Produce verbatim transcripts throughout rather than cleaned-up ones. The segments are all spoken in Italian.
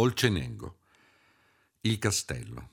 Olcenengo. Il castello.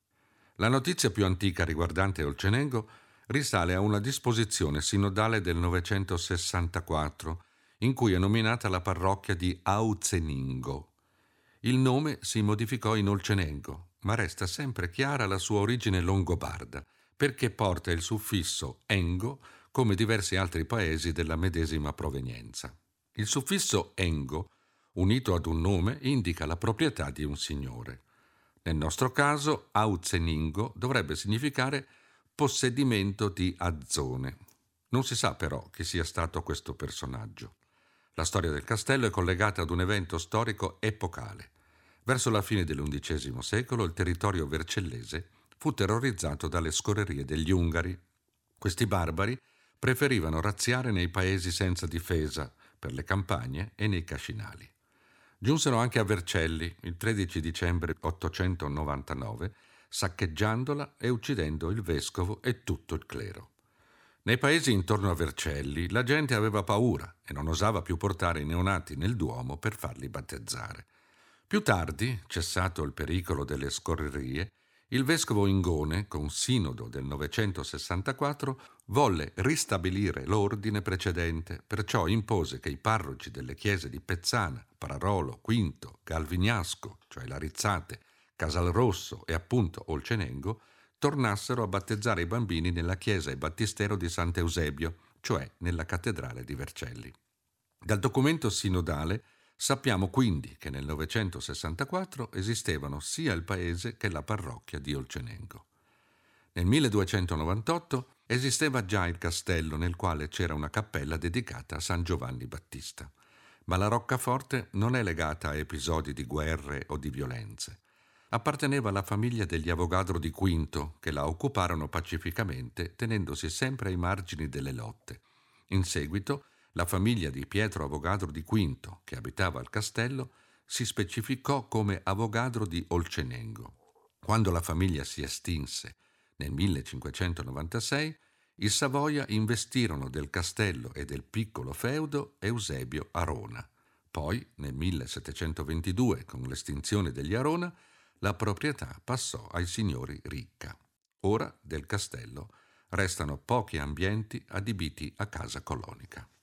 La notizia più antica riguardante Olcenengo risale a una disposizione sinodale del novecentosessantaquattro, in cui è nominata la parrocchia di Auzeningo. Il nome si modificò in Olcenengo, ma resta sempre chiara la sua origine longobarda, perché porta il suffisso engo, come diversi altri paesi della medesima provenienza. Il suffisso engo, unito ad un nome, indica la proprietà di un signore. Nel nostro caso, Auzeningo dovrebbe significare possedimento di Azzone. Non si sa però chi sia stato questo personaggio. La storia del castello è collegata ad un evento storico epocale. Verso la fine dell'undicesimo secolo il territorio vercellese fu terrorizzato dalle scorrerie degli Ungari. Questi barbari preferivano razziare nei paesi senza difesa, per le campagne e nei cascinali. Giunsero anche a Vercelli il tredici dicembre ottocentonovantanove, saccheggiandola e uccidendo il vescovo e tutto il clero. Nei paesi intorno a Vercelli la gente aveva paura e non osava più portare i neonati nel Duomo per farli battezzare. Più tardi, cessato il pericolo delle scorrerie, il vescovo Ingone, con sinodo del novecentosessantaquattro, volle ristabilire l'ordine precedente, perciò impose che i parroci delle chiese di Pezzana, Pararolo, Quinto, Galvignasco, cioè Larizzate, Casalrosso e appunto Olcenengo, tornassero a battezzare i bambini nella chiesa e battistero di Sant'Eusebio, cioè nella cattedrale di Vercelli. Dal documento sinodale sappiamo quindi che nel novecentosessantaquattro esistevano sia il paese che la parrocchia di Olcenengo. Nel milleduecentonovantotto esisteva già il castello nel quale c'era una cappella dedicata a San Giovanni Battista, ma la roccaforte non è legata a episodi di guerre o di violenze. Apparteneva alla famiglia degli Avogadro di Quinto, che la occuparono pacificamente tenendosi sempre ai margini delle lotte. In seguito la famiglia di Pietro Avogadro di Quinto, che abitava al castello, si specificò come Avogadro di Olcenengo. Quando la famiglia si estinse nel millecinquecentonovantasei, i Savoia investirono del castello e del piccolo feudo Eusebio Arona. Poi, nel millesettecentoventidue, con l'estinzione degli Arona, la proprietà passò ai signori Ricca. Ora del castello restano pochi ambienti adibiti a casa colonica.